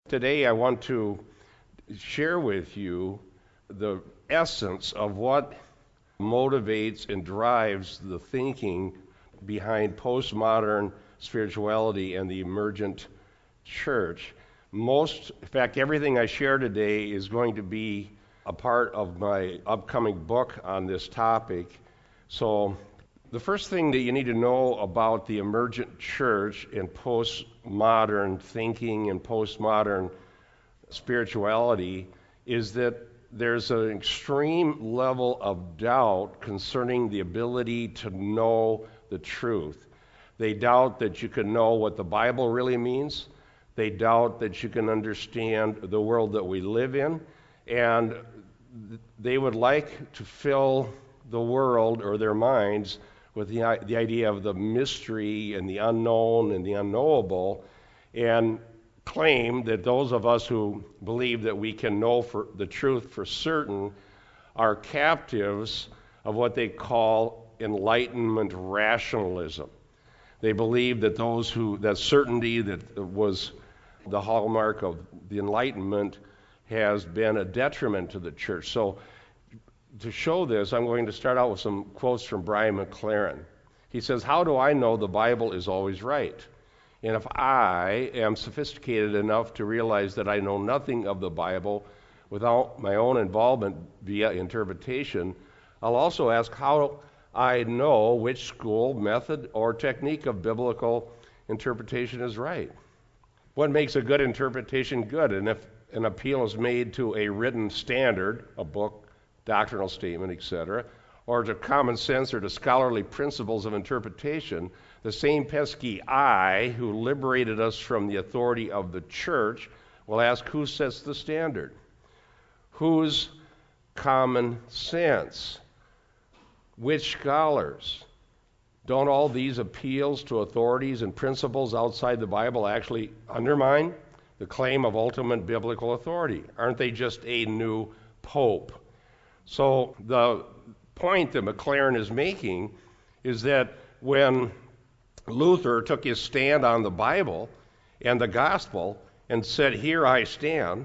Today I want to share with you the essence of what motivates and drives the thinking behind postmodern spirituality and the emergent church. In fact, everything I share today is going to be a part of my upcoming book on this topic. So, the first thing that you need to know about the emergent church and postmodern thinking and postmodern spirituality is that there's an extreme level of doubt concerning the ability to know the truth. They doubt that you can know what the Bible really means. They doubt that you can understand the world that we live in. And they would like to fill the world or their minds with the idea of the mystery and the unknown and the unknowable, and claim that those of us who believe that we can know for the truth for certain are captives of what they call Enlightenment rationalism. They believe that that certainty that was the hallmark of the Enlightenment has been a detriment to the church. So to show this, I'm going to start out with some quotes from Brian McLaren. He says, "How do I know the Bible is always right? And if I am sophisticated enough to realize that I know nothing of the Bible without my own involvement via interpretation, I'll also ask how I know which school, method, or technique of biblical interpretation is right. What makes a good interpretation good? And if an appeal is made to a written standard, a book, doctrinal statement, etc., or to common sense or to scholarly principles of interpretation, the same pesky I who liberated us from the authority of the church will ask, who sets the standard? Whose common sense? Which scholars? Don't all these appeals to authorities and principles outside the Bible actually undermine the claim of ultimate biblical authority? Aren't they just a new pope?" So the point that McLaren is making is that when Luther took his stand on the Bible and the gospel and said, "Here I stand,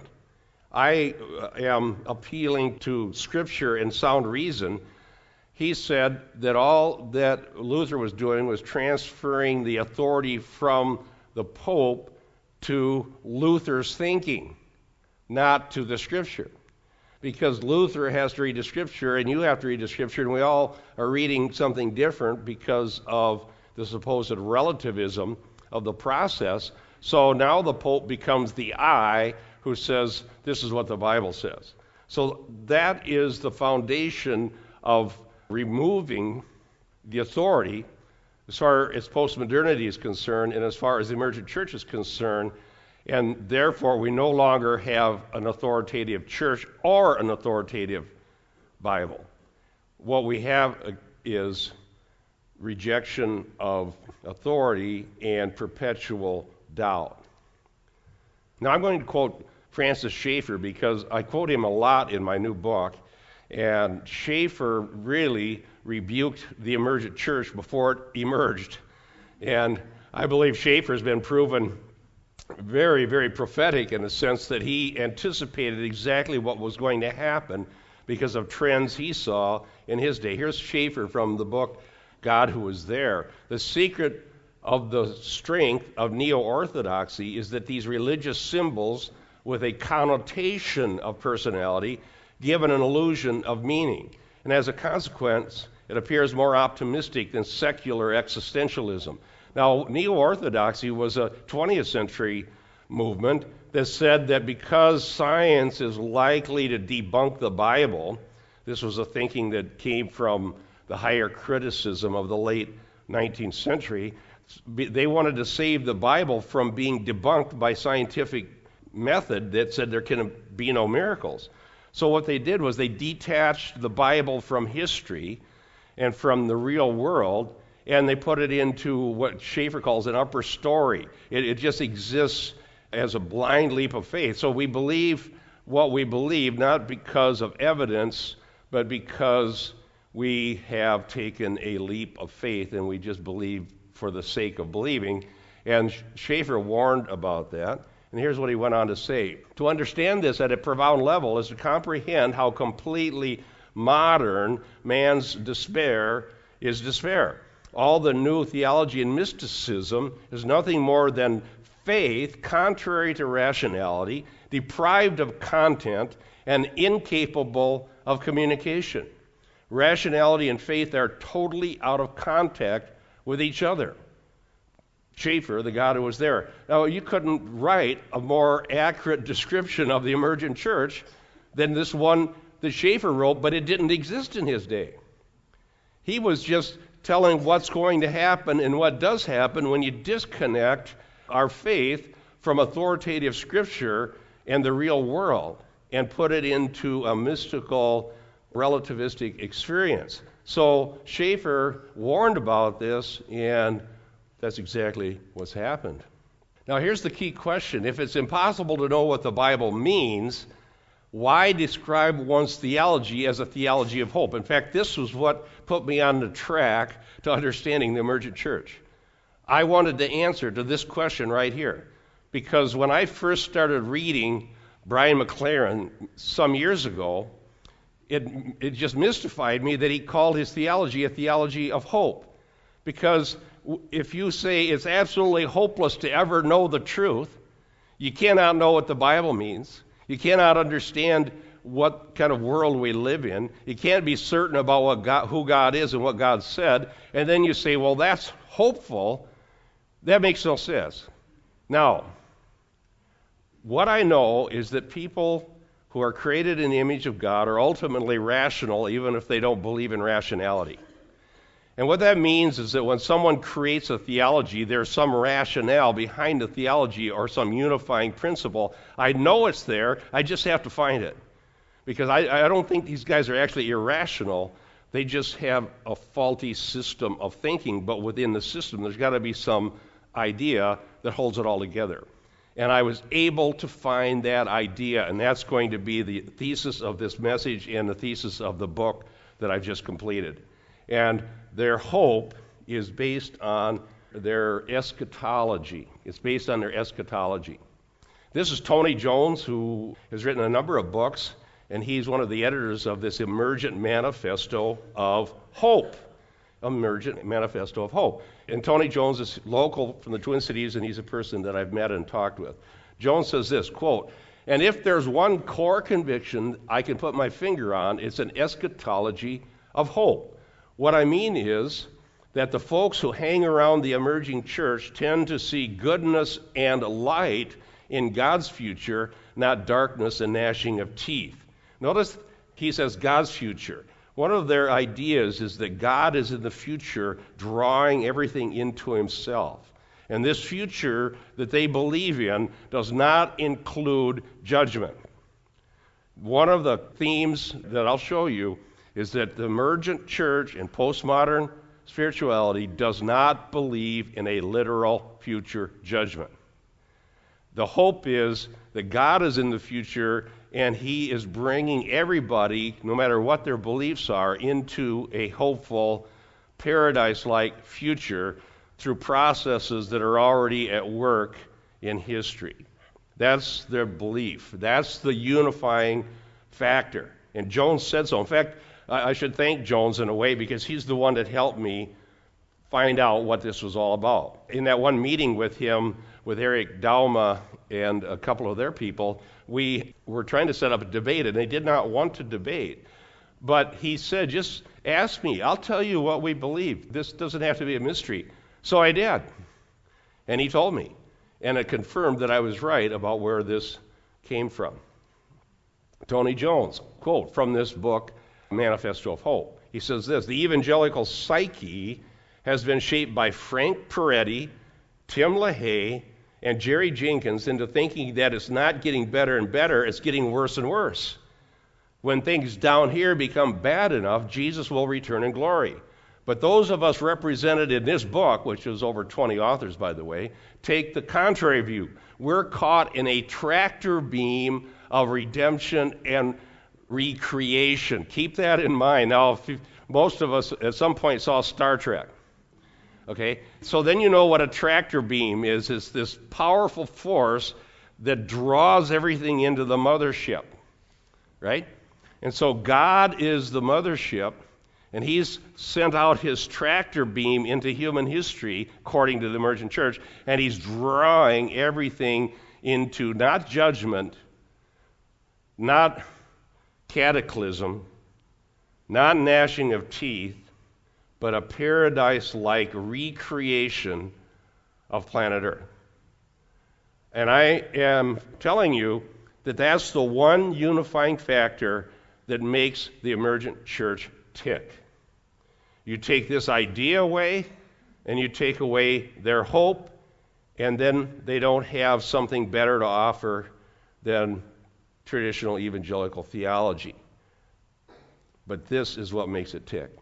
I am appealing to Scripture and sound reason," he said that all that Luther was doing was transferring the authority from the Pope to Luther's thinking, not to the Scripture. Because Luther has to read the Scripture, and you have to read the Scripture, and we all are reading something different because of the supposed relativism of the process. So now the Pope becomes the I who says, this is what the Bible says. So that is the foundation of removing the authority as far as postmodernity is concerned and as far as the emergent church is concerned. And therefore, we no longer have an authoritative church or an authoritative Bible. What we have is rejection of authority and perpetual doubt. Now, I'm going to quote Francis Schaeffer because I quote him a lot in my new book. And Schaeffer really rebuked the emergent church before it emerged. And I believe Schaeffer has been proven very, very prophetic in the sense that he anticipated exactly what was going to happen because of trends he saw in his day. Here's Schaeffer from the book God Who Was There. The secret of the strength of neo-orthodoxy is that these religious symbols with a connotation of personality give an illusion of meaning. And as a consequence, it appears more optimistic than secular existentialism. Now, neo-orthodoxy was a 20th century movement that said that because science is likely to debunk the Bible, this was a thinking that came from the higher criticism of the late 19th century, they wanted to save the Bible from being debunked by scientific method that said there can be no miracles. So what they did was they detached the Bible from history and from the real world, and they put it into what Schaeffer calls an upper story. It just exists as a blind leap of faith. So we believe what we believe, not because of evidence, but because we have taken a leap of faith and we just believe for the sake of believing. And Schaeffer warned about that. And here's what he went on to say. To understand this at a profound level is to comprehend how completely modern man's despair is despair. All the new theology and mysticism is nothing more than faith contrary to rationality, deprived of content, and incapable of communication. Rationality and faith are totally out of contact with each other. Schaeffer, the God who was there. Now, you couldn't write a more accurate description of the emergent church than this one that Schaeffer wrote, but it didn't exist in his day. He was just telling what's going to happen and what does happen when you disconnect our faith from authoritative Scripture and the real world and put it into a mystical, relativistic experience. So Schaeffer warned about this, and that's exactly what's happened. Now here's the key question. If it's impossible to know what the Bible means, why describe one's theology as a theology of hope? In fact, this was what put me on the track to understanding the emergent church. I wanted the answer to this question right here. Because when I first started reading Brian McLaren some years ago, it just mystified me that he called his theology a theology of hope. Because if you say it's absolutely hopeless to ever know the truth, you cannot know what the Bible means. You cannot understand what kind of world we live in. You can't be certain about who God is and what God said. And then you say, well, that's hopeful. That makes no sense. Now, what I know is that people who are created in the image of God are ultimately rational, even if they don't believe in rationality. And what that means is that when someone creates a theology, there's some rationale behind the theology or some unifying principle. I know it's there, I just have to find it. Because I don't think these guys are actually irrational. They just have a faulty system of thinking, but within the system there's got to be some idea that holds it all together. And I was able to find that idea, and that's going to be the thesis of this message and the thesis of the book that I've just completed. And their hope is based on their eschatology. It's based on their eschatology. This is Tony Jones, who has written a number of books, and he's one of the editors of this Emergent Manifesto of Hope. Emergent Manifesto of Hope. And Tony Jones is local from the Twin Cities, and he's a person that I've met and talked with. Jones says this, quote, "And if there's one core conviction I can put my finger on, it's an eschatology of hope. What I mean is that the folks who hang around the emerging church tend to see goodness and light in God's future, not darkness and gnashing of teeth." Notice he says God's future. One of their ideas is that God is in the future drawing everything into himself. And this future that they believe in does not include judgment. One of the themes that I'll show you is that the emergent church and postmodern spirituality does not believe in a literal future judgment. The hope is that God is in the future and he is bringing everybody, no matter what their beliefs are, into a hopeful, paradise-like future through processes that are already at work in history. That's their belief. That's the unifying factor. And Jones said so. In fact, I should thank Jones in a way because he's the one that helped me find out what this was all about. In that one meeting with him, with Eric Dauma and a couple of their people, we were trying to set up a debate, and they did not want to debate. But he said, just ask me. I'll tell you what we believe. This doesn't have to be a mystery. So I did. And he told me. And it confirmed that I was right about where this came from. Tony Jones, quote from this book, Manifesto of Hope. He says this, "The evangelical psyche has been shaped by Frank Peretti, Tim LaHaye, and Jerry Jenkins into thinking that it's not getting better and better, it's getting worse and worse. When things down here become bad enough, Jesus will return in glory. But those of us represented in this book, which is over 20 authors, by the way, take the contrary view. We're caught in a tractor beam of redemption and recreation." Keep that in mind. Now, most of us at some point saw Star Trek. Okay? So then you know what a tractor beam is. It's this powerful force that draws everything into the mothership, right? And so God is the mothership, and he's sent out his tractor beam into human history, according to the emergent church, and he's drawing everything into not judgment, not cataclysm, not gnashing of teeth, but a paradise-like recreation of planet Earth. And I am telling you that that's the one unifying factor that makes the emergent church tick. You take this idea away, and you take away their hope, and then they don't have something better to offer than traditional evangelical theology. But this is what makes it tick.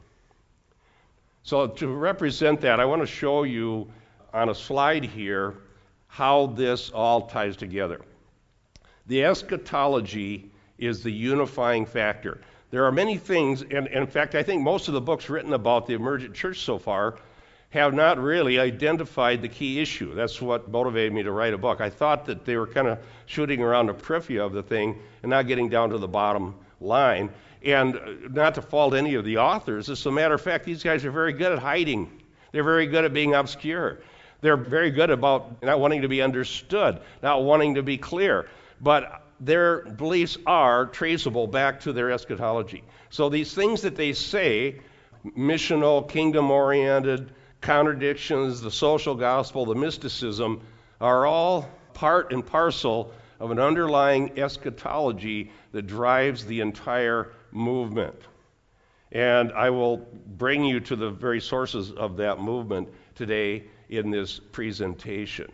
So to represent that, I want to show you on a slide here how this all ties together. The eschatology is the unifying factor. There are many things, and in fact, I think most of the books written about the emergent church so far have not really identified the key issue. That's what motivated me to write a book. I thought that they were kind of shooting around the periphery of the thing and not getting down to the bottom line. And not to fault any of the authors, as a matter of fact, these guys are very good at hiding. They're very good at being obscure. They're very good about not wanting to be understood, not wanting to be clear. But their beliefs are traceable back to their eschatology. So these things that they say, missional, kingdom-oriented, contradictions, the social gospel, the mysticism, are all part and parcel of an underlying eschatology that drives the entire movement. And I will bring you to the very sources of that movement today in this presentation.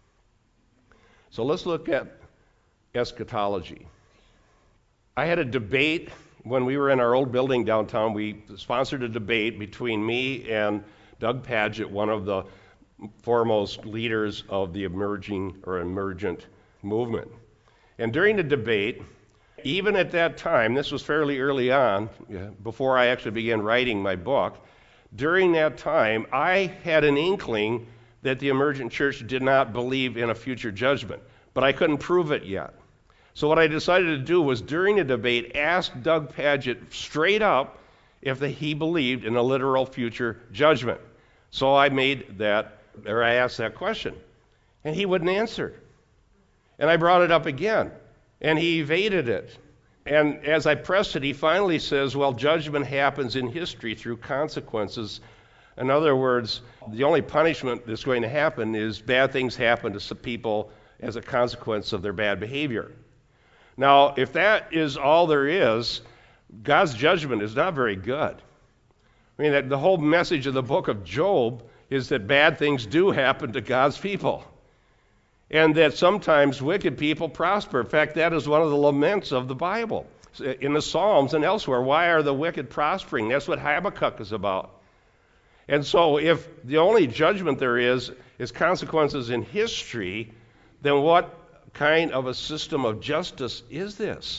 So let's look at eschatology. I had a debate when we were in our old building downtown. We sponsored a debate between me and Doug Pagitt, one of the foremost leaders of the emergent movement. And during the debate, even at that time, this was fairly early on, before I actually began writing my book, during that time, I had an inkling that the emergent church did not believe in a future judgment, but I couldn't prove it yet. So what I decided to do was, during the debate, ask Doug Pagitt straight up if he believed in a literal future judgment. So I asked that question, and he wouldn't answer. And I brought it up again, and he evaded it. And as I pressed it, he finally says, well, judgment happens in history through consequences. In other words, the only punishment that's going to happen is bad things happen to some people as a consequence of their bad behavior. Now, if that is all there is, God's judgment is not very good. I mean, the whole message of the book of Job is that bad things do happen to God's people, and that sometimes wicked people prosper. In fact, that is one of the laments of the Bible, in the Psalms and elsewhere. Why are the wicked prospering? That's what Habakkuk is about. And so if the only judgment there is consequences in history, then what kind of a system of justice is this,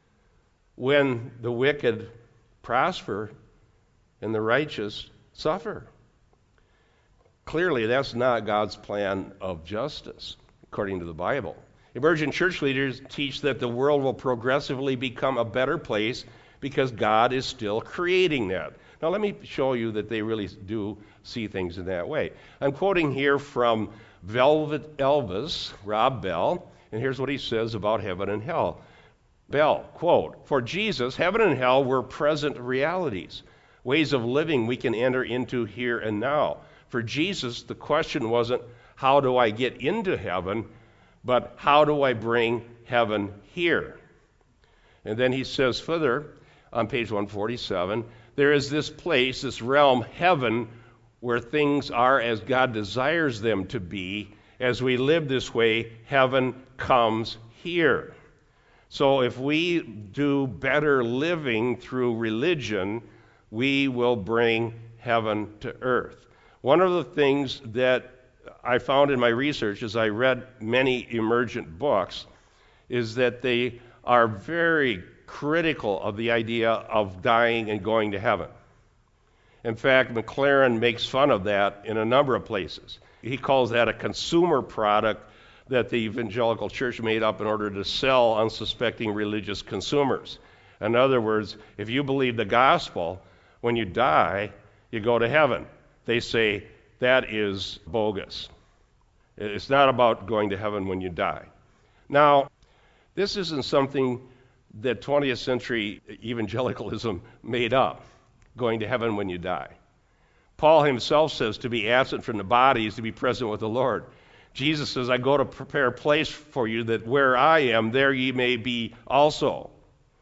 when the wicked prosper and the righteous suffer? Clearly, that's not God's plan of justice, according to the Bible. Emergent church leaders teach that the world will progressively become a better place because God is still creating that. Now, let me show you that they really do see things in that way. I'm quoting here from Velvet Elvis, Rob Bell, and here's what he says about heaven and hell. Bell, quote, "For Jesus, heaven and hell were present realities, ways of living we can enter into here and now. For Jesus, the question wasn't, how do I get into heaven, but how do I bring heaven here?" And then he says further, on page 147, there is this place, this realm, heaven, where things are as God desires them to be. As we live this way, heaven comes here. So if we do better living through religion, we will bring heaven to earth. One of the things that I found in my research as I read many emergent books is that they are very critical of the idea of dying and going to heaven. In fact, McLaren makes fun of that in a number of places. He calls that a consumer product that the evangelical church made up in order to sell unsuspecting religious consumers. In other words, if you believe the gospel, when you die, you go to heaven. They say that is bogus. It's not about going to heaven when you die. Now, this isn't something that 20th century evangelicalism made up, going to heaven when you die. Paul himself says to be absent from the body is to be present with the Lord. Jesus says, I go to prepare a place for you, that where I am, there ye may be also.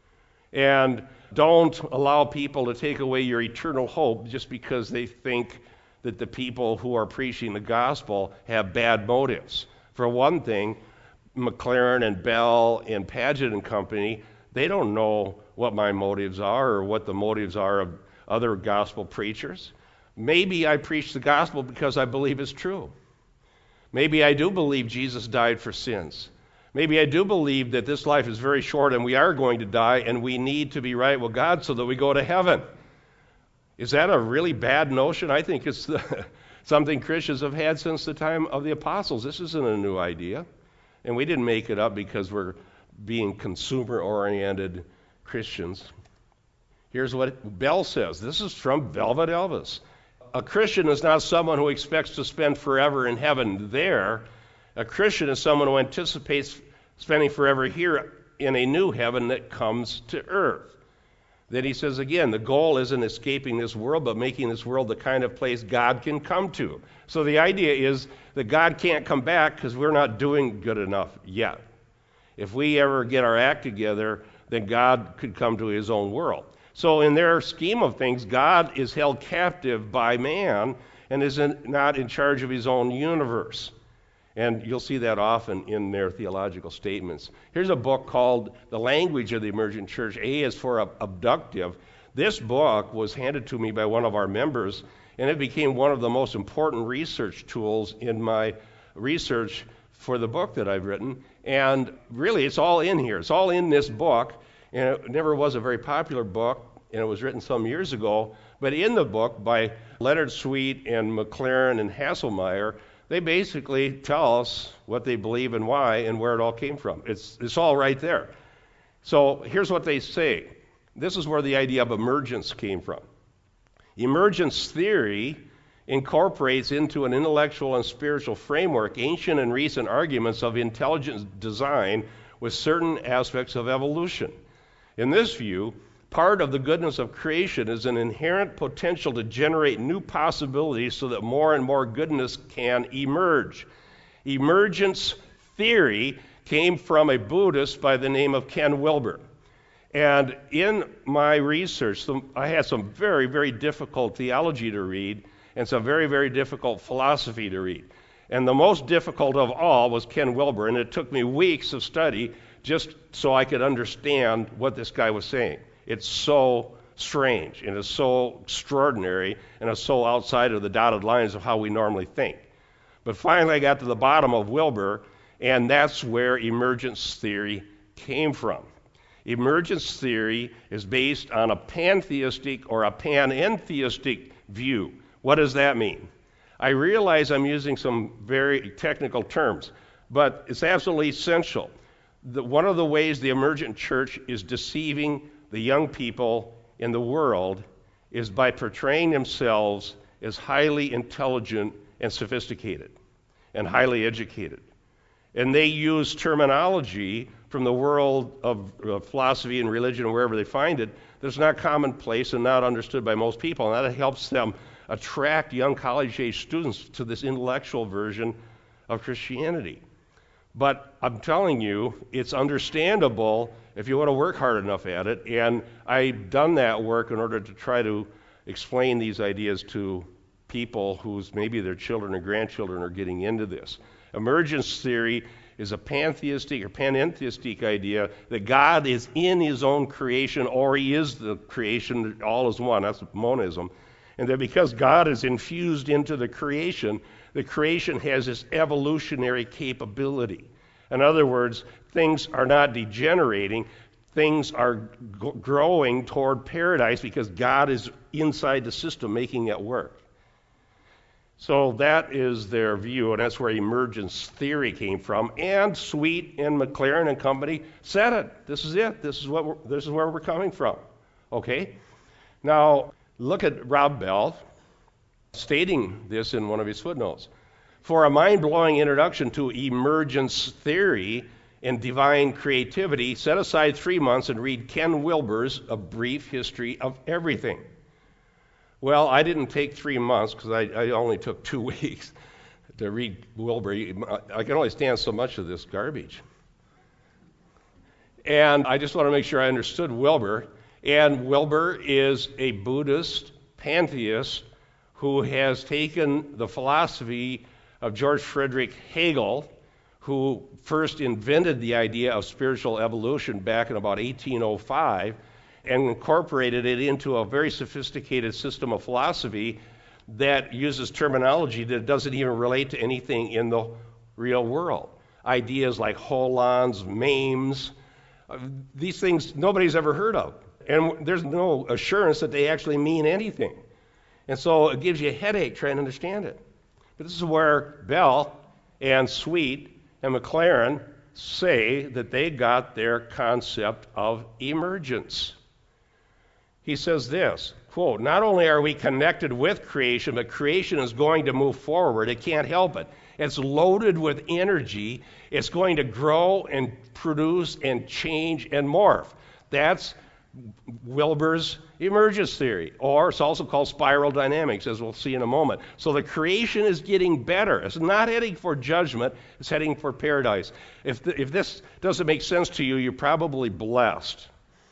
And don't allow people to take away your eternal hope just because they think that the people who are preaching the gospel have bad motives. For one thing, McLaren and Bell and Paget and Company, they don't know what my motives are or what the motives are of other gospel preachers. Maybe I preach the gospel because I believe it's true. Maybe I do believe Jesus died for sins. Maybe I do believe that this life is very short and we are going to die and we need to be right with God so that we go to heaven. Is that a really bad notion? I think it's something Christians have had since the time of the apostles. This isn't a new idea. And we didn't make it up because we're being consumer-oriented Christians. Here's what Bell says. This is from Velvet Elvis. A Christian is not someone who expects to spend forever in heaven there. A Christian is someone who anticipates spending forever here in a new heaven that comes to earth. Then he says again, the goal isn't escaping this world, but making this world the kind of place God can come to. So the idea is that God can't come back because we're not doing good enough yet. If we ever get our act together, then God could come to his own world. So in their scheme of things, God is held captive by man and is not in charge of his own universe. And you'll see that often in their theological statements. Here's a book called The Language of the Emergent Church. A is for abductive. This book was handed to me by one of our members, and it became one of the most important research tools in my research for the book that I've written. And really, it's all in here. It's all in this book. And it never was a very popular book, and it was written some years ago. But in the book by Leonard Sweet and McLaren and Hasselmeyer, they basically tell us what they believe and why and where it all came from. It's all right there. So here's what they say. This is where the idea of emergence came from. Emergence theory incorporates into an intellectual and spiritual framework ancient and recent arguments of intelligent design with certain aspects of evolution. In this view, part of the goodness of creation is an inherent potential to generate new possibilities so that more and more goodness can emerge. Emergence theory came from a Buddhist by the name of Ken Wilber. And in my research, I had some very, very difficult theology to read and some very, very difficult philosophy to read. And the most difficult of all was Ken Wilber, and it took me weeks of study just so I could understand what this guy was saying. It's so strange, and it's so extraordinary, and it's so outside of the dotted lines of how we normally think. But finally I got to the bottom of Wilber, and that's where emergence theory came from. Emergence theory is based on a pantheistic or a panentheistic view. What does that mean? I realize I'm using some very technical terms, but it's absolutely essential. One of the ways the emergent church is deceiving the young people in the world is by portraying themselves as highly intelligent and sophisticated and highly educated. And they use terminology from the world of philosophy and religion or wherever they find it that's not commonplace and not understood by most people. And that helps them attract young college-age students to this intellectual version of Christianity. But I'm telling you, it's understandable if you want to work hard enough at it. And I've done that work in order to try to explain these ideas to people whose maybe their children or grandchildren are getting into this. Emergence theory is a pantheistic or panentheistic idea that God is in his own creation, or he is the creation, all is one. That's monism. And that because God is infused into the creation has this evolutionary capability. In other words, things are not degenerating, things are growing toward paradise because God is inside the system making it work. So that is their view, and that's where emergence theory came from. And Sweet and McLaren and company said it. This is it. This is where we're coming from. Okay? Now, look at Rob Bell stating this in one of his footnotes. For a mind-blowing introduction to emergence theory and divine creativity, set aside 3 months and read Ken Wilber's A Brief History of Everything. Well, I didn't take 3 months because I only took 2 weeks to read Wilber. I can only stand so much of this garbage. And I just want to make sure I understood Wilber. And Wilber is a Buddhist pantheist who has taken the philosophy of George Friedrich Hegel, who first invented the idea of spiritual evolution back in about 1805, and incorporated it into a very sophisticated system of philosophy that uses terminology that doesn't even relate to anything in the real world. Ideas like holons, maims, these things nobody's ever heard of. And there's no assurance that they actually mean anything. And so it gives you a headache trying to understand it. But this is where Bell and Sweet and McLaren say that they got their concept of emergence. He says this, quote, not only are we connected with creation, but creation is going to move forward. It can't help it. It's loaded with energy. It's going to grow and produce and change and morph. That's Wilber's emergence theory, or it's also called spiral dynamics, as we'll see in a moment. So the creation is getting better. It's not heading for judgment. It's heading for paradise. If this doesn't make sense to you, you're probably blessed.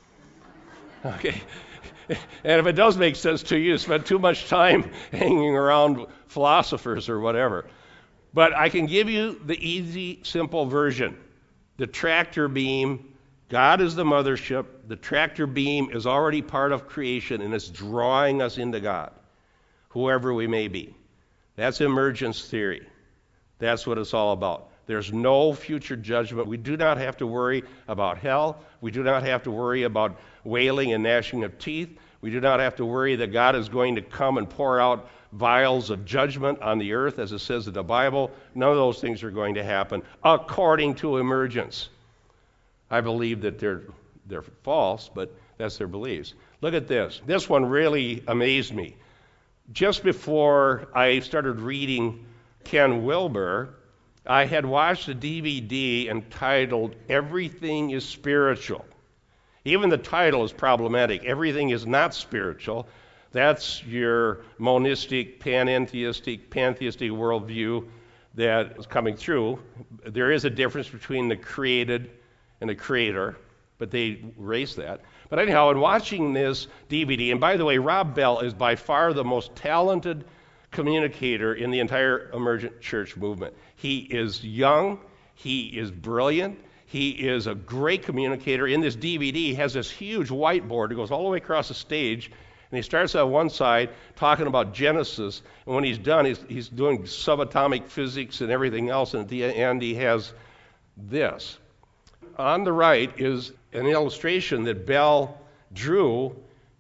Okay. And if it does make sense to you, you spend too much time hanging around philosophers or whatever. But I can give you the easy, simple version. The tractor beam, God is the mothership. The tractor beam is already part of creation, and it's drawing us into God, whoever we may be. That's emergence theory. That's what it's all about. There's no future judgment. We do not have to worry about hell. We do not have to worry about wailing and gnashing of teeth. We do not have to worry that God is going to come and pour out vials of judgment on the earth, as it says in the Bible. None of those things are going to happen according to emergence. I believe that they're false, but that's their beliefs. Look at this. This one really amazed me. Just before I started reading Ken Wilber, I had watched a DVD entitled Everything is Spiritual. Even the title is problematic. Everything is not spiritual. That's your monistic, pantheistic worldview that is coming through. There is a difference between the created and the creator, but they erase that. But anyhow, in watching this DVD, and by the way, Rob Bell is by far the most talented communicator in the entire emergent church movement. He is young, he is brilliant, he is a great communicator. In this DVD, he has this huge whiteboard that goes all the way across the stage, and he starts on one side talking about Genesis, and when he's done, he's doing subatomic physics and everything else, and at the end he has this. On the right is an illustration that Bell drew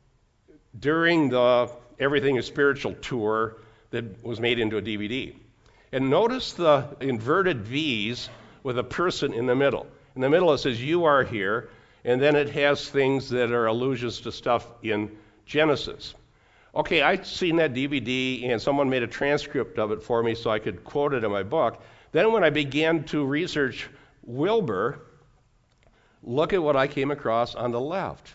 during the Everything is Spiritual tour that was made into a DVD. And notice the inverted V's with a person in the middle. In the middle it says, you are here, and then it has things that are allusions to stuff in Genesis. Okay, I'd seen that DVD, and someone made a transcript of it for me so I could quote it in my book. Then when I began to research Wilber, look at what I came across on the left.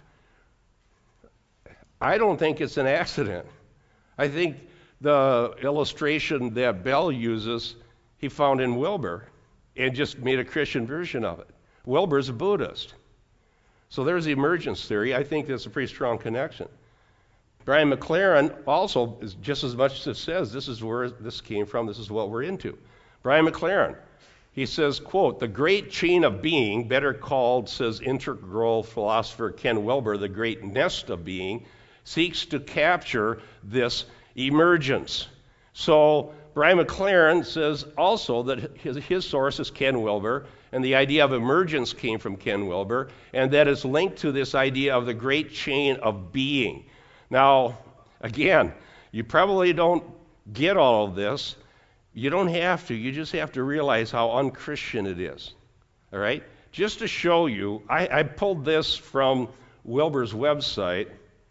I don't think it's an accident. I think the illustration that Bell uses, he found in Wilber and just made a Christian version of it. Wilber's a Buddhist. So there's the emergence theory. I think that's a pretty strong connection. Brian McLaren also is just as much as it says, this is where this came from, this is what we're into. Brian McLaren, he says, quote, the great chain of being, better called, says integral philosopher Ken Wilber, the great nest of being, seeks to capture this emergence. So Brian McLaren says also that his source is Ken Wilber, and the idea of emergence came from Ken Wilber, and that is linked to this idea of the great chain of being. Now, again, you probably don't get all of this. You don't have to. You just have to realize how unchristian it is. All right? Just to show you, I pulled this from Wilber's website.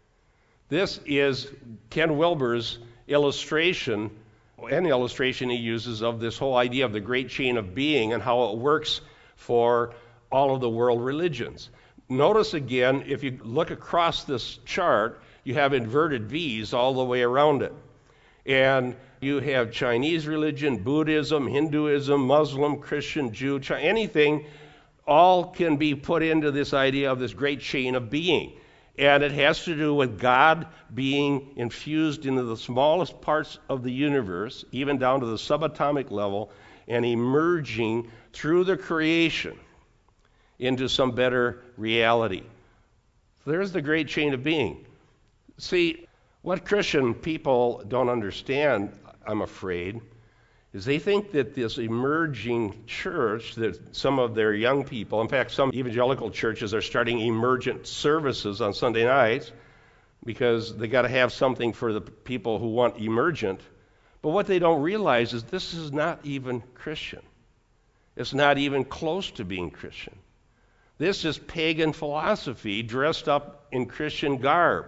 This is Ken Wilber's illustration, an illustration he uses of this whole idea of the great chain of being and how it works for all of the world religions. Notice again, if you look across this chart, you have inverted V's all the way around it. And you have Chinese religion, Buddhism, Hinduism, Muslim, Christian, Jew, anything, all can be put into this idea of this great chain of being. And it has to do with God being infused into the smallest parts of the universe, even down to the subatomic level, and emerging through the creation into some better reality. There's the great chain of being. See, what Christian people don't understand, I'm afraid, is they think that this emerging church, that some of their young people, in fact, some evangelical churches are starting emergent services on Sunday nights because they got to have something for the people who want emergent. But what they don't realize is this is not even Christian. It's not even close to being Christian. This is pagan philosophy dressed up in Christian garb.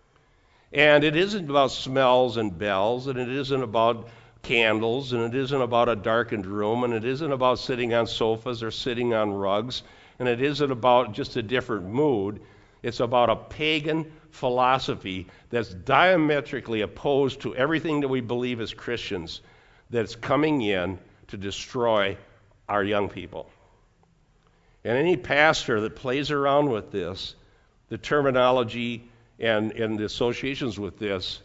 And it isn't about smells and bells, and it isn't about candles, and it isn't about a darkened room, and it isn't about sitting on sofas or sitting on rugs, and it isn't about just a different mood. It's about a pagan philosophy that's diametrically opposed to everything that we believe as Christians, that's coming in to destroy our young people. And any pastor that plays around with this, the terminology and the associations with this,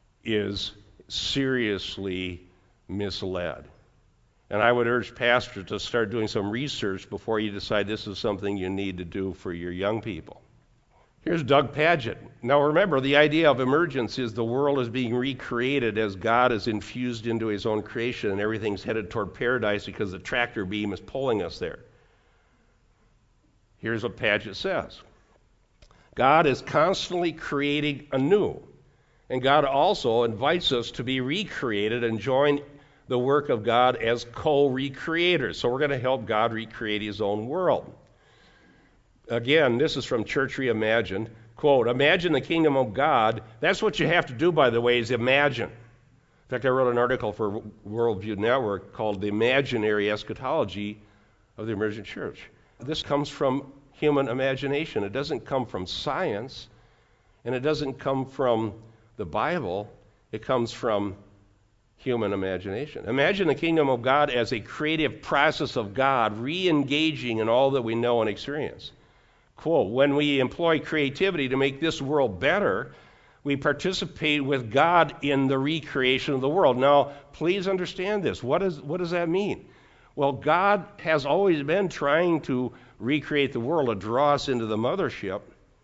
is seriously misled. And I would urge pastors to start doing some research before you decide this is something you need to do for your young people. Here's Doug Pagitt. Now remember, the idea of emergence is the world is being recreated as God is infused into his own creation and everything's headed toward paradise because the tractor beam is pulling us there. Here's what Pagitt says. God is constantly creating anew. And God also invites us to be recreated and join the work of God as co-recreators. So we're going to help God recreate his own world. Again, this is from Church Reimagined. Quote, imagine the kingdom of God. That's what you have to do, by the way, is imagine. In fact, I wrote an article for Worldview Network called The Imaginary Eschatology of the Emergent Church. This comes from human imagination. It doesn't come from science, and it doesn't come from the Bible. It comes from human imagination. Imagine the kingdom of God as a creative process of God re-engaging in all that we know and experience. Quote, when we employ creativity to make this world better, we participate with God in the recreation of the world. Now, please understand this. What does that mean? Well, God has always been trying to recreate the world, to draw us into the mothership,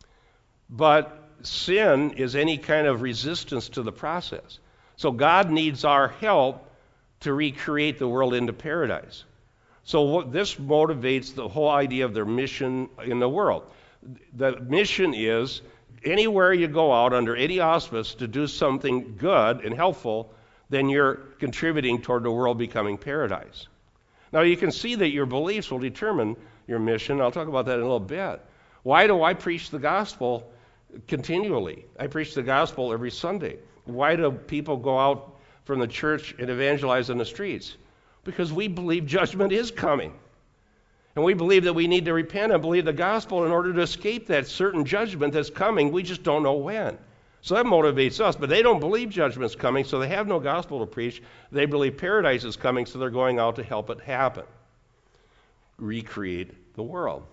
but sin is any kind of resistance to the process. So God needs our help to recreate the world into paradise. So this motivates the whole idea of their mission in the world. The mission is anywhere you go out under any auspice to do something good and helpful, then you're contributing toward the world becoming paradise. Now you can see that your beliefs will determine your mission. I'll talk about that in a little bit. Why do I preach the gospel continually? I preach the gospel every Sunday. Why do people go out from the church and evangelize in the streets? Because we believe judgment is coming. And we believe that we need to repent and believe the gospel in order to escape that certain judgment that's coming. We just don't know when. So that motivates us. But they don't believe judgment's coming, so they have no gospel to preach. They believe paradise is coming, so they're going out to help it happen. Recreate the world.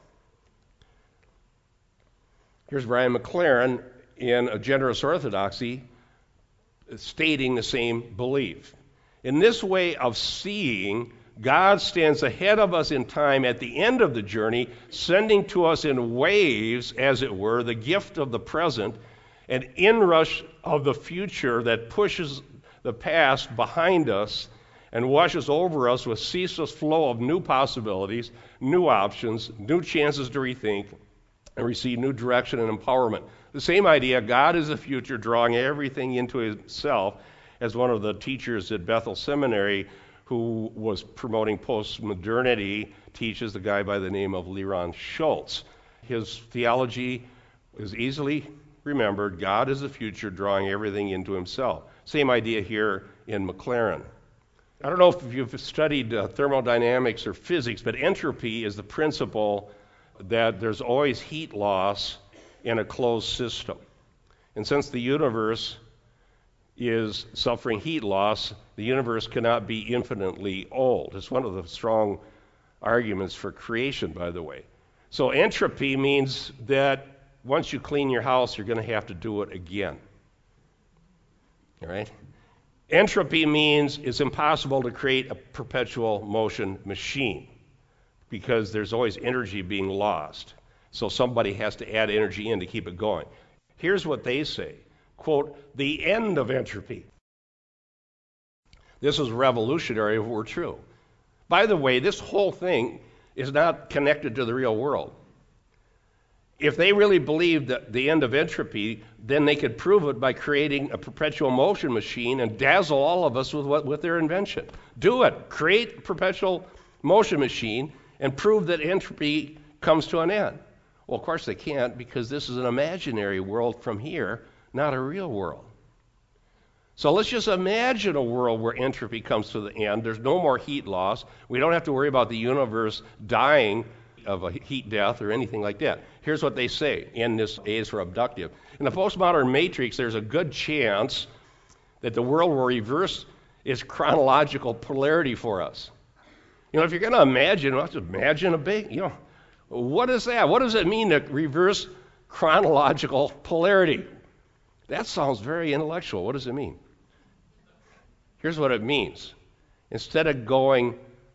Here's Brian McLaren in A Generous Orthodoxy stating the same belief. In this way of seeing, God stands ahead of us in time at the end of the journey, sending to us in waves, as it were, the gift of the present, an inrush of the future that pushes the past behind us and washes over us with ceaseless flow of new possibilities, new options, new chances to rethink, and receive new direction and empowerment. The same idea, God is the future, drawing everything into himself, as one of the teachers at Bethel Seminary who was promoting postmodernity teaches, the guy by the name of Leron Schultz. His theology is easily remembered. God is the future, drawing everything into himself. Same idea here in Maclaren. I don't know if you've studied thermodynamics or physics, but entropy is the principle that there's always heat loss in a closed system. And since the universe is suffering heat loss, the universe cannot be infinitely old. It's one of the strong arguments for creation, by the way. So entropy means that once you clean your house, you're going to have to do it again. All right? Entropy means it's impossible to create a perpetual motion machine because there's always energy being lost. So somebody has to add energy in to keep it going. Here's what they say, quote, the end of entropy. This is revolutionary if it were true. By the way, this whole thing is not connected to the real world. If they really believed that the end of entropy, then they could prove it by creating a perpetual motion machine and dazzle all of us with their invention. Do it. Create a perpetual motion machine and prove that entropy comes to an end. Well, of course they can't, because this is an imaginary world from here, not a real world. So let's just imagine a world where entropy comes to the end. There's no more heat loss. We don't have to worry about the universe dying of a heat death or anything like that. Here's what they say in this A is for abductive. In the postmodern matrix, there's a good chance that the world will reverse its chronological polarity for us. You know, if you're going to imagine, let's imagine a big, what is that? What does it mean to reverse chronological polarity? That sounds very intellectual. What does it mean? Here's what it means. Instead of going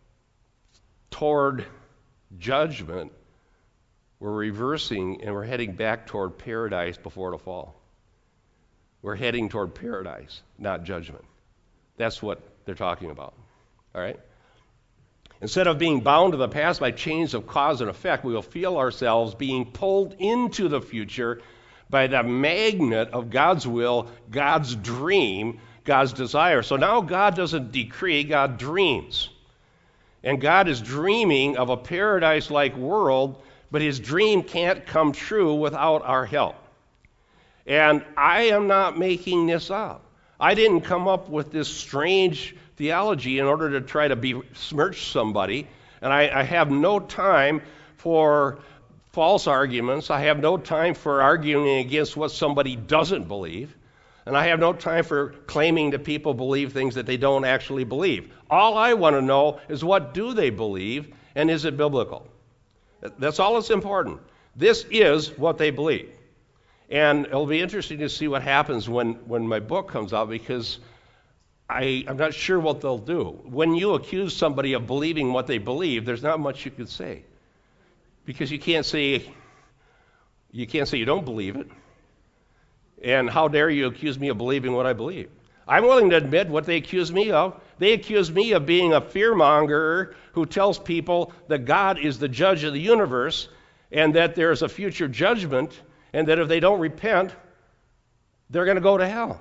toward judgment, we're reversing and we're heading back toward paradise before the fall. We're heading toward paradise, not judgment. That's what they're talking about. All right? Instead of being bound to the past by chains of cause and effect, we will feel ourselves being pulled into the future by the magnet of God's will, God's dream, God's desire. So now God doesn't decree, God dreams. And God is dreaming of a paradise-like world, but his dream can't come true without our help. And I am not making this up. I didn't come up with this strange theology in order to try to besmirch somebody, and I have no time for false arguments. I have no time for arguing against what somebody doesn't believe, and I have no time for claiming that people believe things that they don't actually believe. All I want to know is, what do they believe, and is it biblical? That's all that's important. This is what they believe. And it'll be interesting to see what happens when my book comes out, because I'm not sure what they'll do. When you accuse somebody of believing what they believe, there's not much you can say. Because you can't say you don't believe it. And how dare you accuse me of believing what I believe? I'm willing to admit what they accuse me of. They accuse me of being a fearmonger who tells people that God is the judge of the universe and that there is a future judgment, and that if they don't repent, they're going to go to hell.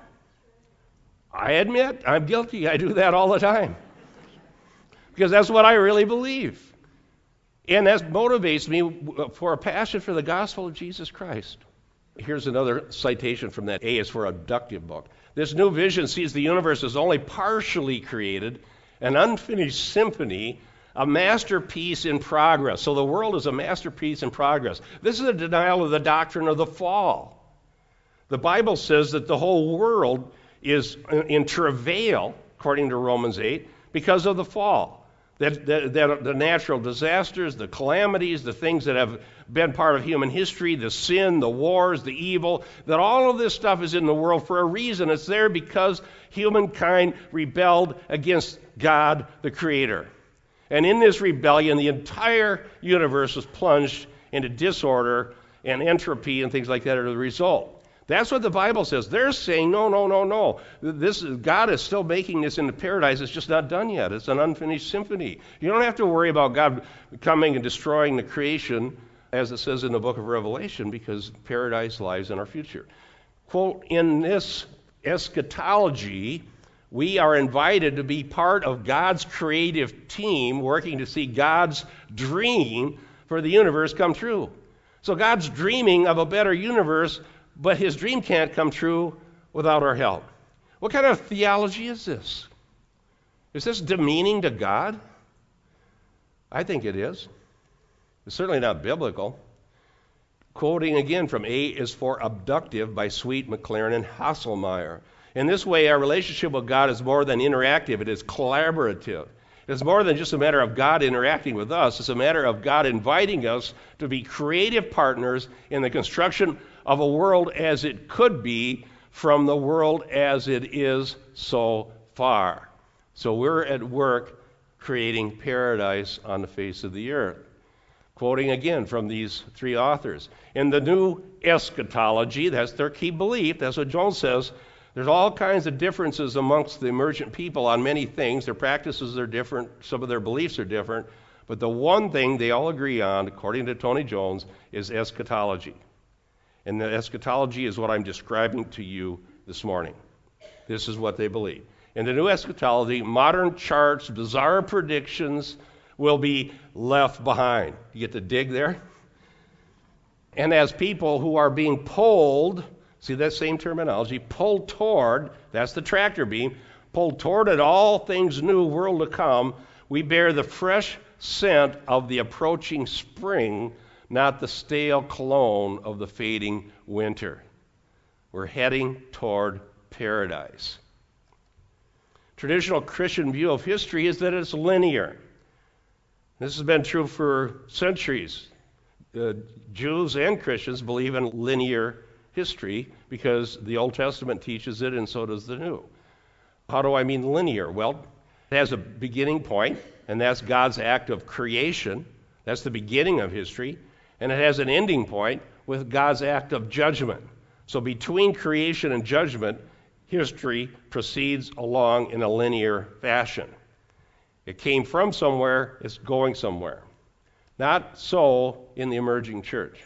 I admit I'm guilty. I do that all the time. Because that's what I really believe. And that motivates me for a passion for the gospel of Jesus Christ. Here's another citation from that A is for abductive book. This new vision sees the universe as only partially created, an unfinished symphony, a masterpiece in progress. So the world is a masterpiece in progress. This is a denial of the doctrine of the fall. The Bible says that the whole world is in travail, according to Romans 8, because of the fall. That the natural disasters, the calamities, the things that have been part of human history, the sin, the wars, the evil, that all of this stuff is in the world for a reason. It's there because humankind rebelled against God, the Creator. And in this rebellion, the entire universe was plunged into disorder, and entropy and things like that are the result. That's what the Bible says. They're saying, no. God is still making this into paradise. It's just not done yet. It's an unfinished symphony. You don't have to worry about God coming and destroying the creation, as it says in the book of Revelation, because paradise lies in our future. Quote, in this eschatology, We are invited to be part of God's creative team working to see God's dream for the universe come true. So God's dreaming of a better universe, but his dream can't come true without our help. What kind of theology is this? Is this demeaning to God? I think it is. It's certainly not biblical. Quoting again from A is for Abductive by Sweet, McLaren, and Hasselmeyer. In this way, our relationship with God is more than interactive. It is collaborative. It's more than just a matter of God interacting with us. It's a matter of God inviting us to be creative partners in the construction of a world as it could be from the world as it is so far. So we're at work creating paradise on the face of the earth. Quoting again from these three authors. In the new eschatology, that's their key belief, that's what Jones says, there's all kinds of differences amongst the emergent people on many things. Their practices are different, some of their beliefs are different, but the one thing they all agree on, according to Tony Jones, is eschatology. And the eschatology is what I'm describing to you this morning. This is what they believe. In the new eschatology, modern charts, bizarre predictions will be left behind. You get the dig there? And as people who are being pulled, see that same terminology, pulled toward, that's the tractor beam, pulled toward it all things new, world to come, we bear the fresh scent of the approaching spring, not the stale cologne of the fading winter. We're heading toward paradise. Traditional Christian view of history is that it's linear. This has been true for centuries. Jews and Christians believe in linear history because the Old Testament teaches it and so does the New. How do I mean linear? Well, it has a beginning point, and that's God's act of creation. That's the beginning of history. And it has an ending point with God's act of judgment. So between creation and judgment, history proceeds along in a linear fashion. It came from somewhere, it's going somewhere. Not so in the emerging church.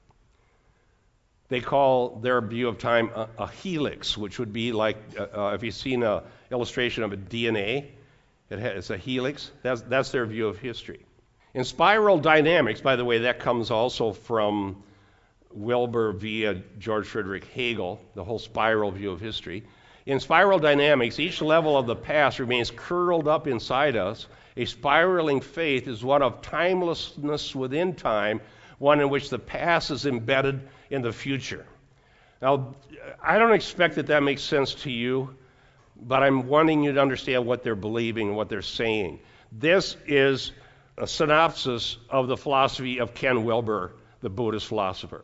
They call their view of time a helix, which would be like, if you've seen an illustration of a DNA, it's a helix. That's their view of history. In spiral dynamics, by the way, that comes also from Wilbur via George Frederick Hegel, the whole spiral view of history. In spiral dynamics, each level of the past remains curled up inside us. A spiraling faith is one of timelessness within time, one in which the past is embedded in the future. Now, I don't expect that makes sense to you, but I'm wanting you to understand what they're believing and what they're saying. This is a synopsis of the philosophy of Ken Wilber, the Buddhist philosopher.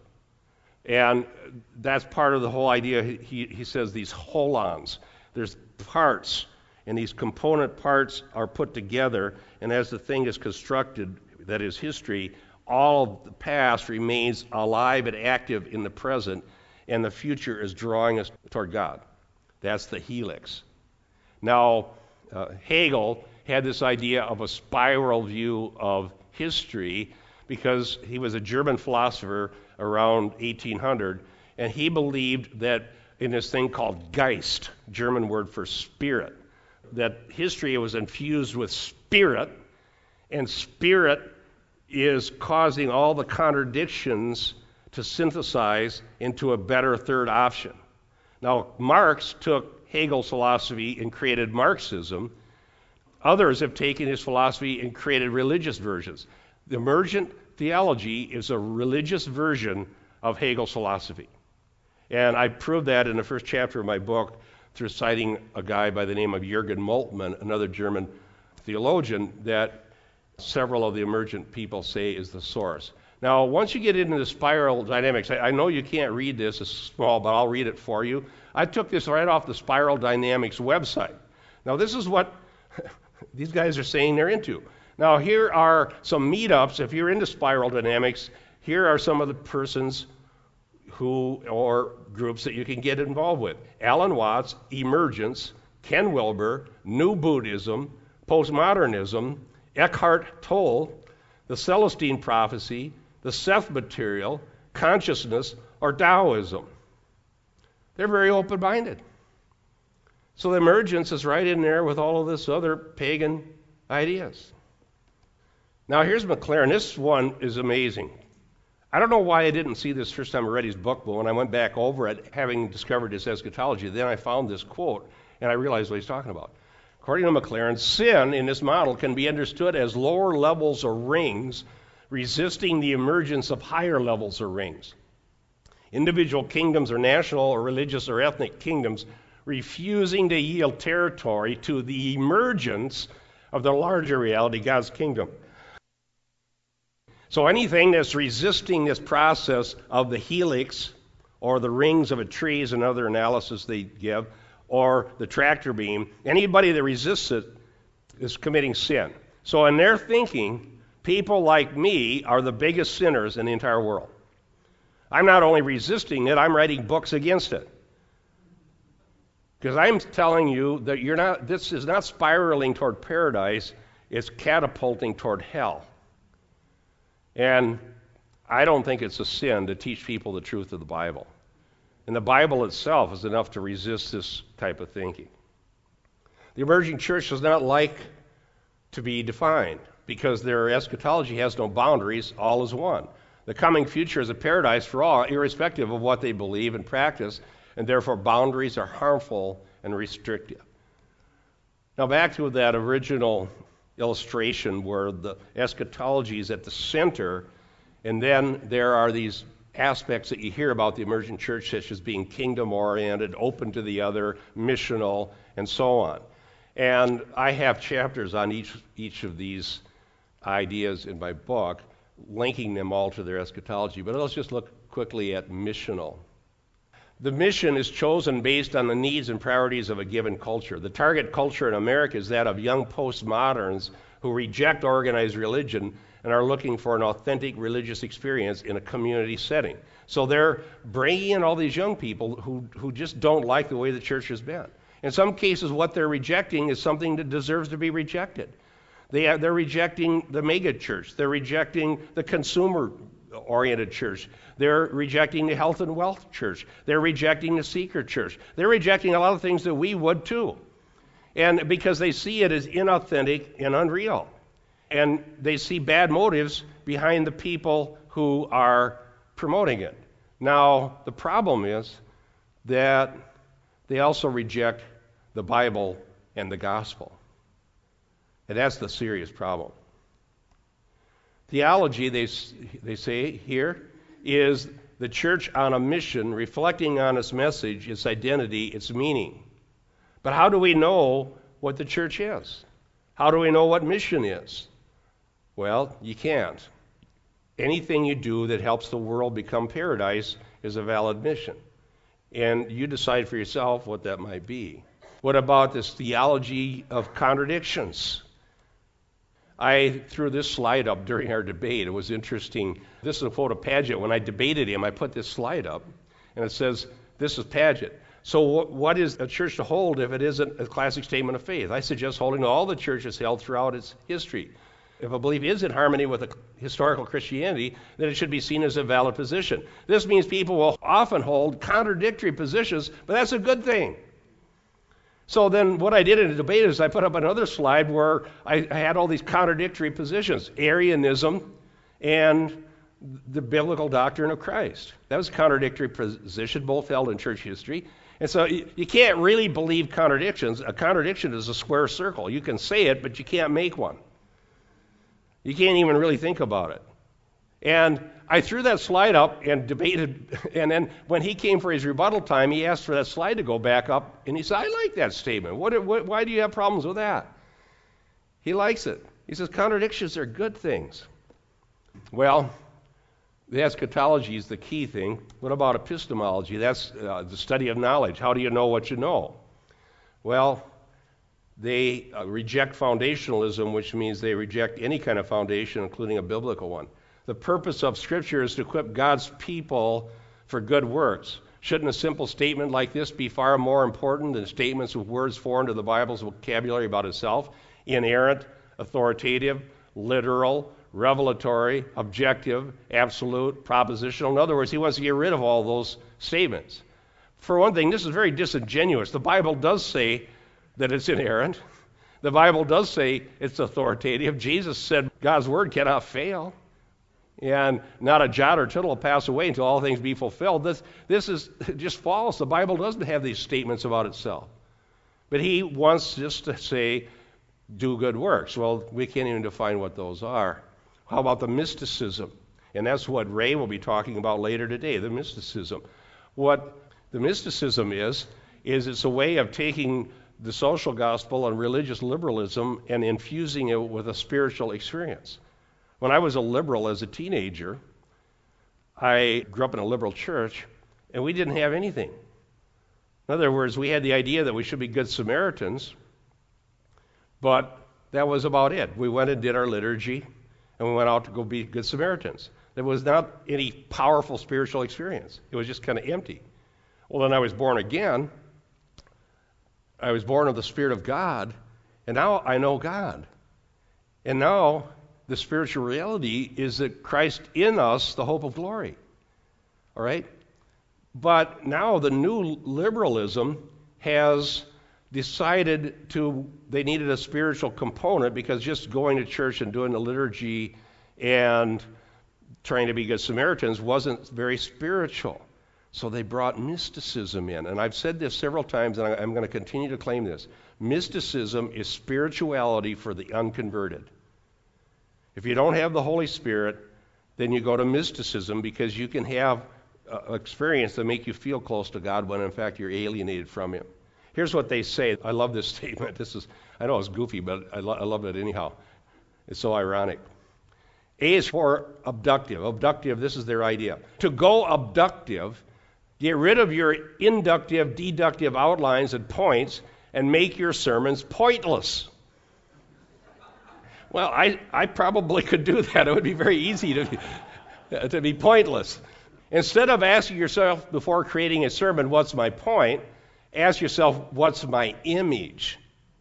And that's part of the whole idea. He says these holons, there's parts, and these component parts are put together, and as the thing is constructed, that is history, all of the past remains alive and active in the present, and the future is drawing us toward God. That's the helix. Now, Hegel had this idea of a spiral view of history because he was a German philosopher around 1800, and he believed that in this thing called Geist, German word for spirit, that history was infused with spirit, and spirit is causing all the contradictions to synthesize into a better third option. Now, Marx took Hegel's philosophy and created Marxism. Others have taken his philosophy and created religious versions. The emergent theology is a religious version of Hegel's philosophy. And I proved that in the first chapter of my book through citing a guy by the name of Jürgen Moltmann, another German theologian, that several of the emergent people say is the source. Now, once you get into the spiral dynamics, I know you can't read this, it's small, but I'll read it for you. I took this right off the Spiral Dynamics website. Now, this is what these guys are saying they're into. Now, here are some meetups. If you're into spiral dynamics, here are some of the persons or groups that you can get involved with. Alan Watts, Emergence, Ken Wilber, New Buddhism, Postmodernism, Eckhart Tolle, the Celestine Prophecy, the Seth Material, Consciousness, or Taoism. They're very open-minded. So the emergence is right in there with all of this other pagan ideas. Now here's McLaren. This one is amazing. I don't know why I didn't see this first time I read his book, but when I went back over it, having discovered his eschatology, then I found this quote, and I realized what he's talking about. According to McLaren, sin in this model can be understood as lower levels of rings resisting the emergence of higher levels of rings. Individual kingdoms or national or religious or ethnic kingdoms refusing to yield territory to the emergence of the larger reality, God's kingdom. So anything that's resisting this process of the helix or the rings of a tree is another analysis they give, or the tractor beam, anybody that resists it is committing sin. So in their thinking, people like me are the biggest sinners in the entire world. I'm not only resisting it, I'm writing books against it. Because I'm telling you that this is not spiraling toward paradise, it's catapulting toward hell. And I don't think it's a sin to teach people the truth of the Bible. And the Bible itself is enough to resist this type of thinking. The emerging church does not like to be defined because their eschatology has no boundaries, all is one. The coming future is a paradise for all, irrespective of what they believe and practice, and therefore boundaries are harmful and restrictive. Now back to that original illustration where the eschatology is at the center, and then there are these aspects that you hear about the emergent church such as being kingdom-oriented, open to the other, missional, and so on. And I have chapters on each of these ideas in my book, linking them all to their eschatology. But let's just look quickly at missional. The mission is chosen based on the needs and priorities of a given culture. The target culture in America is that of young postmoderns who reject organized religion and are looking for an authentic religious experience in a community setting. So they're bringing in all these young people who just don't like the way the church has been. In some cases, what they're rejecting is something that deserves to be rejected. They're rejecting the mega church. They're rejecting the consumer-oriented church. They're rejecting the health and wealth church. They're rejecting the seeker church. They're rejecting a lot of things that we would too. And because they see it as inauthentic and unreal. And they see bad motives behind the people who are promoting it. Now, the problem is that they also reject the Bible and the gospel. And that's the serious problem. Theology, they say here, is the church on a mission, reflecting on its message, its identity, its meaning. But how do we know what the church is? How do we know what mission is? Well, you can't. Anything you do that helps the world become paradise is a valid mission. And you decide for yourself what that might be. What about this theology of contradictions? I threw this slide up during our debate. It was interesting. This is a photo of Paget. When I debated him, I put this slide up, and it says, this is Paget. So what is a church to hold if it isn't a classic statement of faith? I suggest holding all the churches held throughout its history. If a belief is in harmony with a historical Christianity, then it should be seen as a valid position. This means people will often hold contradictory positions, but that's a good thing. So then what I did in the debate is I put up another slide where I had all these contradictory positions, Arianism and the biblical doctrine of Christ. That was a contradictory position, both held in church history. And so you can't really believe contradictions. A contradiction is a square circle. You can say it, but you can't make one. You can't even really think about it. And I threw that slide up and debated, and then when he came for his rebuttal time, he asked for that slide to go back up, and he said, I like that statement. Why do you have problems with that? He likes it. He says, contradictions are good things. Well, the eschatology is the key thing. What about epistemology? That's the study of knowledge. How do you know what you know? Well, they reject foundationalism, which means they reject any kind of foundation, including a biblical one. The purpose of Scripture is to equip God's people for good works. Shouldn't a simple statement like this be far more important than statements with words foreign to the Bible's vocabulary about itself? Inerrant, authoritative, literal, revelatory, objective, absolute, propositional. In other words, he wants to get rid of all those statements. For one thing, this is very disingenuous. The Bible does say that it's inerrant. The Bible does say it's authoritative. Jesus said God's word cannot fail. And not a jot or tittle will pass away until all things be fulfilled. This is just false. The Bible doesn't have these statements about itself. But he wants just to say, do good works. Well, we can't even define what those are. How about the mysticism? And that's what Ray will be talking about later today, the mysticism. What the mysticism is it's a way of taking the social gospel and religious liberalism and infusing it with a spiritual experience. When I was a liberal as a teenager, I grew up in a liberal church, and we didn't have anything. In other words, we had the idea that we should be good Samaritans, but that was about it. We went and did our liturgy, and we went out to go be good Samaritans. There was not any powerful spiritual experience. It was just kind of empty. Well, then I was born again. I was born of the Spirit of God, and now I know God. And now the spiritual reality is that Christ in us, the hope of glory. All right? But now the new liberalism has decided they needed a spiritual component because just going to church and doing the liturgy and trying to be good Samaritans wasn't very spiritual. So they brought mysticism in. And I've said this several times, and I'm going to continue to claim this. Mysticism is spirituality for the unconverted. If you don't have the Holy Spirit, then you go to mysticism because you can have experience that make you feel close to God when in fact you're alienated from Him. Here's what they say. I love this statement. I know it's goofy, but I love it anyhow. It's so ironic. A is for abductive. Abductive, this is their idea. To go abductive, get rid of your inductive, deductive outlines and points and make your sermons pointless. Well, I probably could do that. It would be very easy to be pointless. Instead of asking yourself before creating a sermon, what's my point? Ask yourself, what's my image?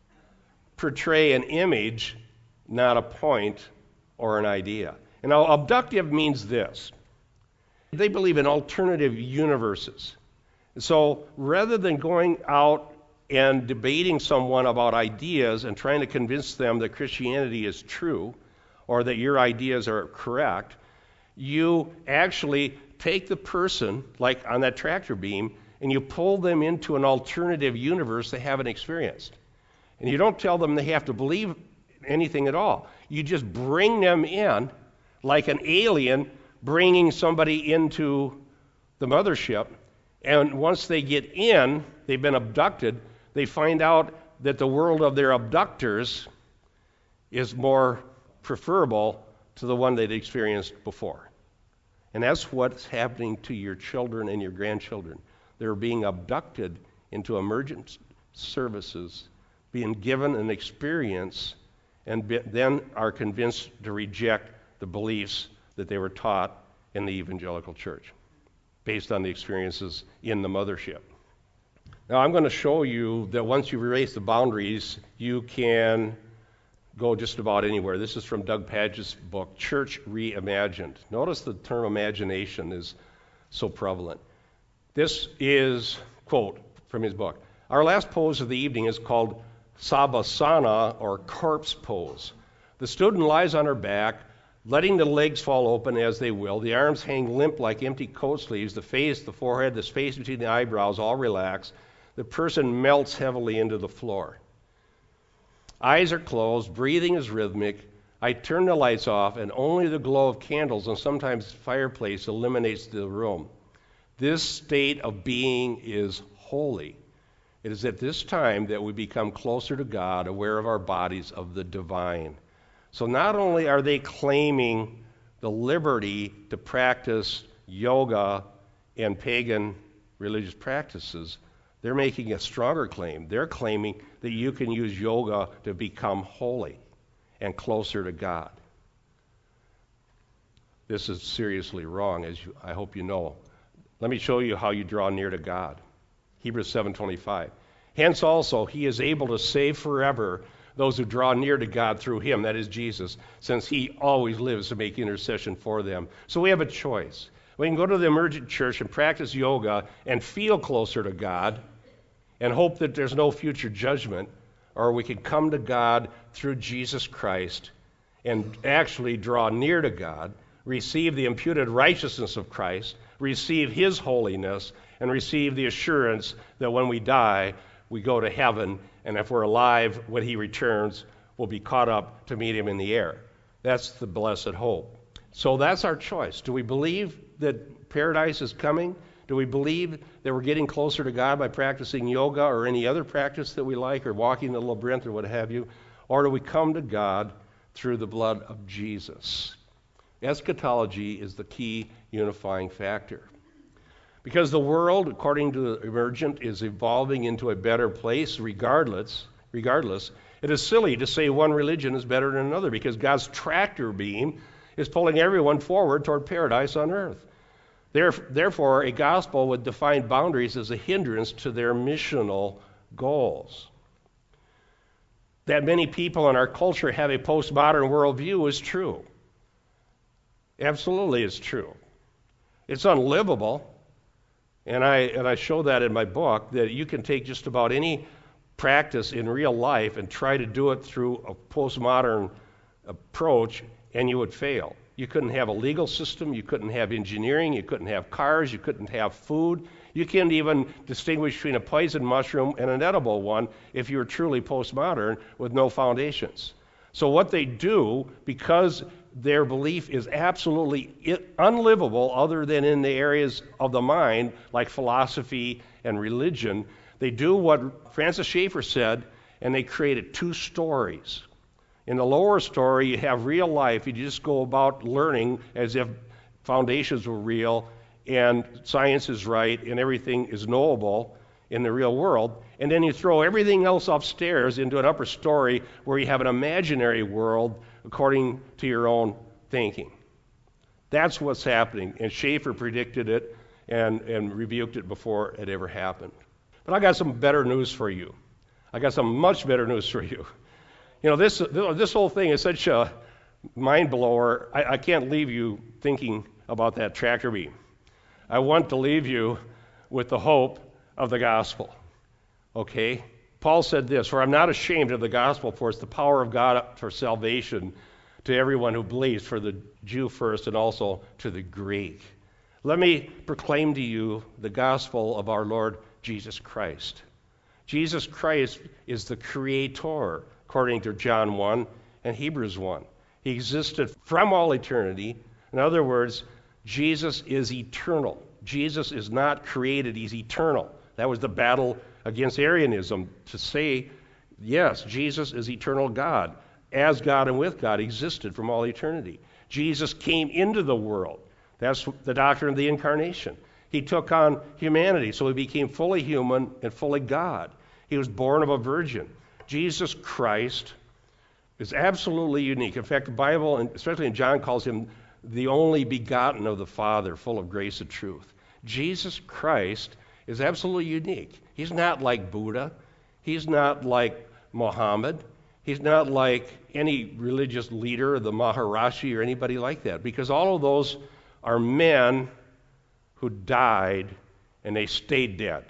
Portray an image, not a point or an idea. And now, abductive means this. They believe in alternative universes. So rather than going out and debating someone about ideas and trying to convince them that Christianity is true or that your ideas are correct, you actually take the person, like on that tractor beam, and you pull them into an alternative universe they haven't experienced. And you don't tell them they have to believe anything at all. You just bring them in like an alien bringing somebody into the mothership. And once they get in, they've been abducted, they find out that the world of their abductors is more preferable to the one they'd experienced before. And that's what's happening to your children and your grandchildren. They're being abducted into emergent services, being given an experience, and then are convinced to reject the beliefs that they were taught in the evangelical church based on the experiences in the mothership. Now, I'm going to show you that once you erase the boundaries, you can go just about anywhere. This is from Doug Padgett's book, Church Reimagined. Notice the term imagination is so prevalent. This is, quote from his book, our last pose of the evening is called Savasana, or corpse pose. The student lies on her back, letting the legs fall open as they will. The arms hang limp like empty coat sleeves. The face, the forehead, the space between the eyebrows all relax. The person melts heavily into the floor. Eyes are closed, breathing is rhythmic. I turn the lights off, and only the glow of candles and sometimes fireplace illuminates the room. This state of being is holy. It is at this time that we become closer to God, aware of our bodies, of the divine. So not only are they claiming the liberty to practice yoga and pagan religious practices, they're making a stronger claim. They're claiming that you can use yoga to become holy and closer to God. This is seriously wrong, as I hope you know. Let me show you how you draw near to God. Hebrews 7:25. Hence also he is able to save forever those who draw near to God through him, that is Jesus, since he always lives to make intercession for them. So we have a choice. We can go to the emergent church and practice yoga and feel closer to God and hope that there's no future judgment, or we can come to God through Jesus Christ and actually draw near to God, receive the imputed righteousness of Christ, receive His holiness, and receive the assurance that when we die, we go to heaven, and if we're alive when He returns, we'll be caught up to meet Him in the air. That's the blessed hope. So that's our choice. Do we believe that paradise is coming? Do we believe that we're getting closer to God by practicing yoga or any other practice that we like, or walking the labyrinth or what have you? Or do we come to God through the blood of Jesus? Eschatology is the key unifying factor. Because the world, according to the Emergent, is evolving into a better place regardless, it is silly to say one religion is better than another, because God's tractor beam is pulling everyone forward toward paradise on earth. Therefore, a gospel with defined boundaries is a hindrance to their missional goals. That many people in our culture have a postmodern worldview is true. Absolutely, it's true. It's unlivable, and I show that in my book, that you can take just about any practice in real life and try to do it through a postmodern approach, and you would fail. You couldn't have a legal system, you couldn't have engineering, you couldn't have cars, you couldn't have food. You can't even distinguish between a poison mushroom and an edible one if you were truly postmodern with no foundations. So what they do, because their belief is absolutely unlivable other than in the areas of the mind, like philosophy and religion, they do what Francis Schaeffer said, and they created two stories. In the lower story, you have real life. You just go about learning as if foundations were real and science is right and everything is knowable in the real world. And then you throw everything else upstairs into an upper story where you have an imaginary world according to your own thinking. That's what's happening. And Schaeffer predicted it and rebuked it before it ever happened. But I got some better news for you. I got some much better news for you. You know, this whole thing is such a mind blower. I can't leave you thinking about that tractor beam. I want to leave you with the hope of the gospel. Okay? Paul said this, "For I'm not ashamed of the gospel, for it's the power of God for salvation to everyone who believes, for the Jew first and also to the Greek." Let me proclaim to you the gospel of our Lord Jesus Christ. Jesus Christ is the creator, according to John 1 and Hebrews 1. He existed from all eternity. In other words, Jesus is eternal. Jesus is not created, he's eternal. That was the battle against Arianism, to say, yes, Jesus is eternal God. As God and with God existed from all eternity. Jesus came into the world. That's the doctrine of the incarnation. He took on humanity, so he became fully human and fully God. He was born of a virgin. Jesus Christ is absolutely unique. In fact, the Bible, and especially in John, calls him the only begotten of the Father, full of grace and truth. Jesus Christ is absolutely unique. He's not like Buddha. He's not like Muhammad. He's not like any religious leader, the Maharishi, or anybody like that, because all of those are men who died and they stayed dead.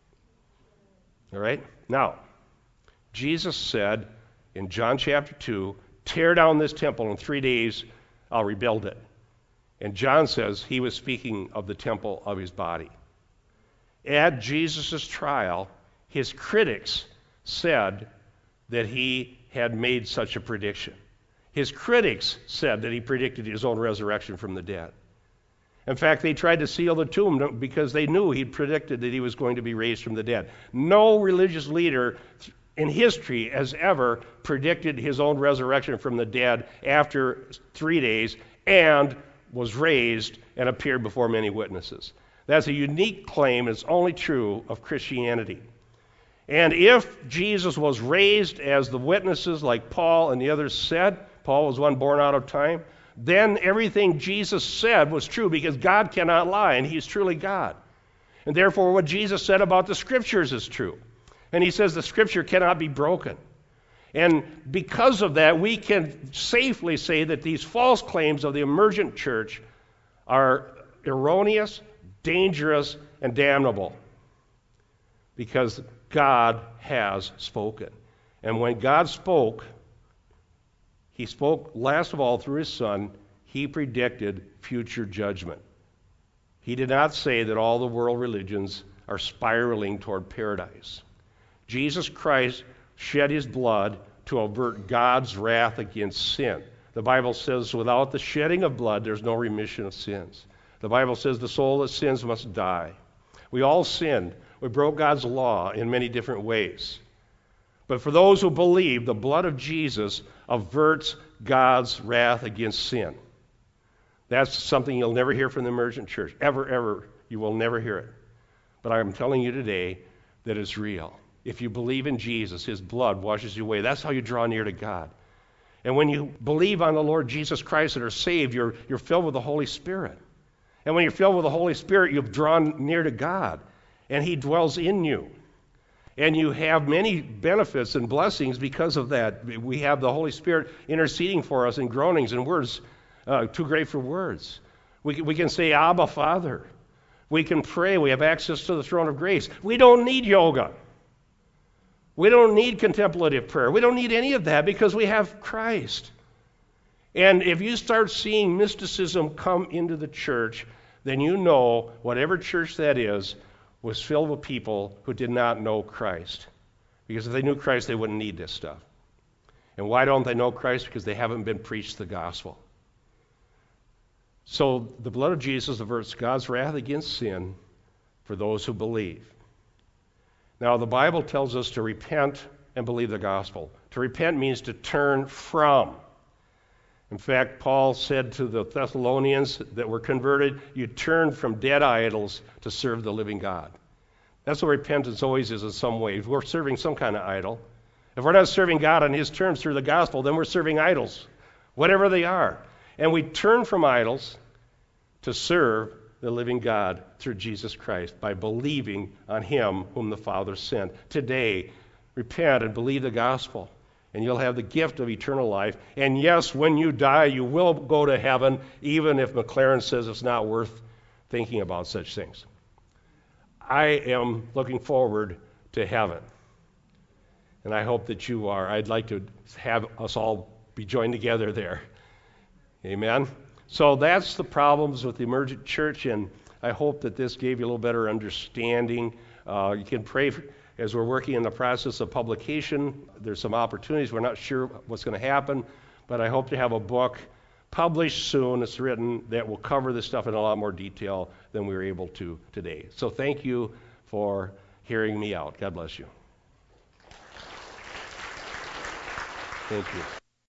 All right? Now, Jesus said in John chapter 2, "Tear down this temple, in 3 days I'll rebuild it." And John says he was speaking of the temple of his body. At Jesus' trial, his critics said that he had made such a prediction. His critics said that he predicted his own resurrection from the dead. In fact, they tried to seal the tomb because they knew he'd predicted that he was going to be raised from the dead. No religious leader in history has ever predicted his own resurrection from the dead after 3 days and was raised and appeared before many witnesses. That's a unique claim. It's only true of Christianity. And if Jesus was raised as the witnesses like Paul and the others said, Paul was one born out of time, then everything Jesus said was true, because God cannot lie, and he's truly God. And therefore what Jesus said about the Scriptures is true. And he says the Scripture cannot be broken. And because of that, we can safely say that these false claims of the emergent church are erroneous, dangerous, and damnable, because God has spoken. And when God spoke, he spoke last of all through his Son. He predicted future judgment. He did not say that all the world religions are spiraling toward paradise. Jesus Christ shed his blood to avert God's wrath against sin. The Bible says without the shedding of blood, there's no remission of sins. The Bible says the soul that sins must die. We all sinned. We broke God's law in many different ways. But for those who believe, the blood of Jesus averts God's wrath against sin. That's something you'll never hear from the emergent church. Ever. You will never hear it. But I'm telling you today that it's real. If you believe in Jesus, his blood washes you away. That's how you draw near to God. And when you believe on the Lord Jesus Christ and are saved, you're filled with the Holy Spirit. And when you're filled with the Holy Spirit, you've drawn near to God. And he dwells in you. And you have many benefits and blessings because of that. We have the Holy Spirit interceding for us in groanings and words too great for words. We can say, Abba, Father. We can pray. We have access to the throne of grace. We don't need yoga. We don't need contemplative prayer. We don't need any of that because we have Christ. And if you start seeing mysticism come into the church, then you know whatever church that is was filled with people who did not know Christ. Because if they knew Christ, they wouldn't need this stuff. And why don't they know Christ? Because they haven't been preached the gospel. So the blood of Jesus averts God's wrath against sin for those who believe. Now, the Bible tells us to repent and believe the gospel. To repent means to turn from. In fact, Paul said to the Thessalonians that were converted, you turn from dead idols to serve the living God. That's what repentance always is in some ways. We're serving some kind of idol. If we're not serving God on his terms through the gospel, then we're serving idols, whatever they are. And we turn from idols to serve the living God through Jesus Christ by believing on him whom the Father sent. Today, repent and believe the gospel, and you'll have the gift of eternal life. And yes, when you die, you will go to heaven, even if McLaren says it's not worth thinking about such things. I am looking forward to heaven, and I hope that you are. I'd like to have us all be joined together there. Amen? So that's the problems with the emergent church, and I hope that this gave you a little better understanding. You can pray as we're working in the process of publication. There's some opportunities. We're not sure what's going to happen, but I hope to have a book published soon. It's written that will cover this stuff in a lot more detail than we were able to today. So thank you for hearing me out. God bless you. Thank you.